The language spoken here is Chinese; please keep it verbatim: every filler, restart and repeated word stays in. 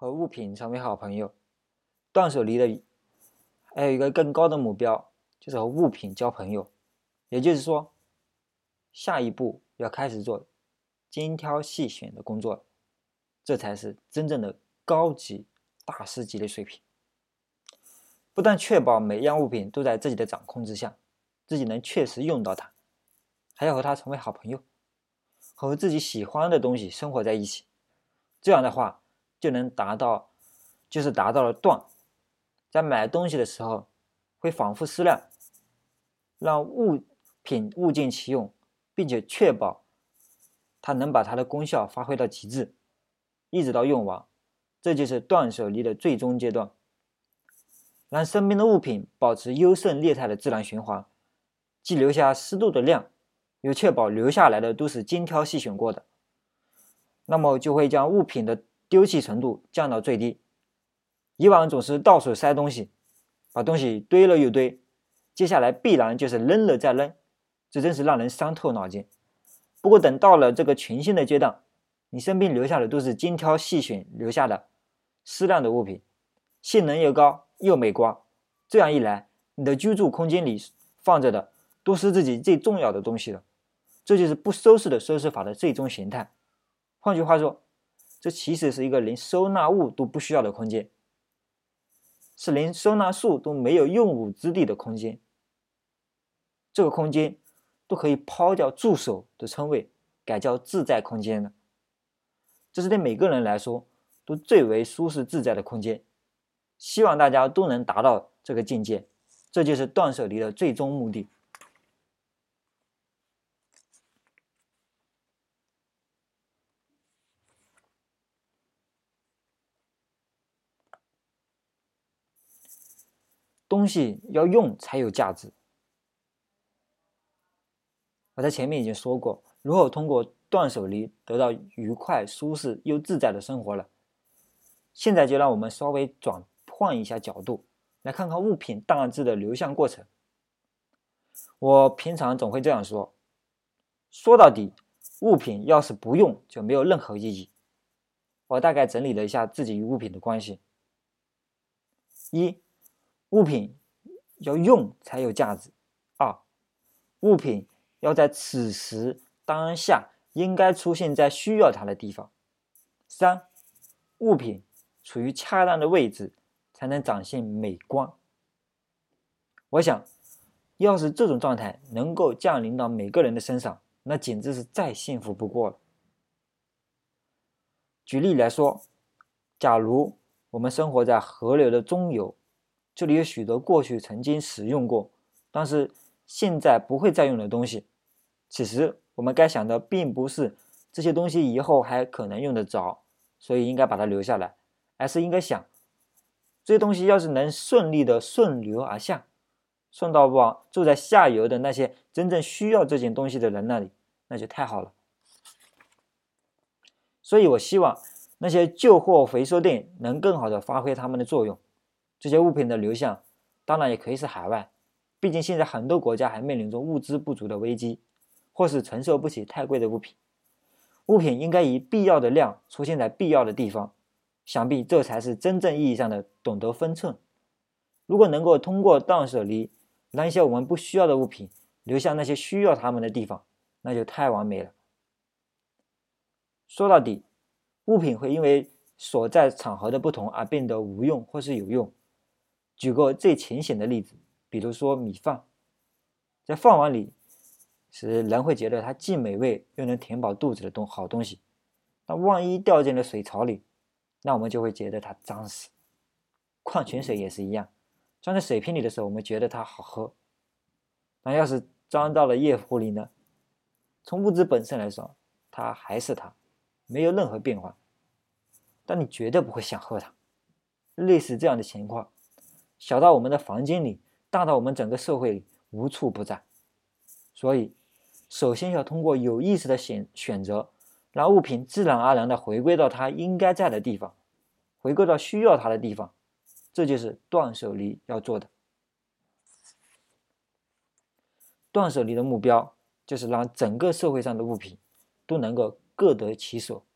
和物品成为好朋友。断舍离的还有一个更高的目标，就是和物品交朋友。也就是说，下一步要开始做精挑细选的工作，这才是真正的高级大师级的水平。不但确保每样物品都在自己的掌控之下，自己能确实用到它，还要和它成为好朋友，和自己喜欢的东西生活在一起。这样的话，就能达到，就是达到了断。在买东西的时候，会反复思量，让物品物尽其用，并且确保它能把它的功效发挥到极致，一直到用完。这就是断舍离的最终阶段。让身边的物品保持优胜劣汰的自然循环，既留下适度的量，又确保留下来的都是精挑细选过的，那么就会将物品的丢弃程度降到最低。以往总是到处塞东西，把东西堆了又堆，接下来必然就是扔了再扔，这真是让人伤透脑筋。不过等到了这个群星的阶段，你身边留下的都是精挑细选留下的适量的物品，性能又高又美观，这样一来，你的居住空间里放着的都是自己最重要的东西了。这就是不收拾的收拾法的最终形态。换句话说，这其实是一个连收纳物都不需要的空间，是连收纳术都没有用武之地的空间。这个空间都可以抛掉助手的称谓，改叫自在空间了。这是对每个人来说都最为舒适自在的空间。希望大家都能达到这个境界，这就是断舍离的最终目的。东西要用才有价值。我在前面已经说过，如何通过断舍离得到愉快、舒适又自在的生活了。现在就让我们稍微转换一下角度，来看看物品大致的流向过程。我平常总会这样说，说到底，物品要是不用就没有任何意义。我大概整理了一下自己与物品的关系。一，物品要用才有价值。二，物品要在此时当下应该出现在需要它的地方。三，物品处于恰当的位置才能展现美观。我想，要是这种状态能够降临到每个人的身上，那简直是再幸福不过了。举例来说，假如我们生活在河流的中游，这里有许多过去曾经使用过，但是现在不会再用的东西。此时我们该想的并不是这些东西以后还可能用得着，所以应该把它留下来，而是应该想，这些东西要是能顺利的顺流而下，顺到往住在下游的那些真正需要这件东西的人那里，那就太好了。所以我希望那些旧货回收店能更好的发挥他们的作用。这些物品的流向当然也可以是海外，毕竟现在很多国家还面临着物资不足的危机，或是承受不起太贵的物品。物品应该以必要的量出现在必要的地方，想必这才是真正意义上的懂得分寸。如果能够通过断舍离让一些我们不需要的物品流向那些需要它们的地方，那就太完美了。说到底，物品会因为所在场合的不同而变得无用或是有用。举个最浅显的例子，比如说米饭，在饭碗里时人会觉得它既美味又能填饱肚子的东好东西，但万一掉进了水槽里，那我们就会觉得它脏死。矿泉水也是一样，装在水瓶里的时候我们觉得它好喝，但要是装到了夜壶里呢，从物质本身来说，它还是它，没有任何变化，但你绝对不会想喝它。类似这样的情况，小到我们的房间里，大到我们整个社会里，无处不在。所以首先要通过有意识的选选择，让物品自然而然地回归到它应该在的地方，回归到需要它的地方，这就是断舍离要做的。断舍离的目标就是让整个社会上的物品都能够各得其所，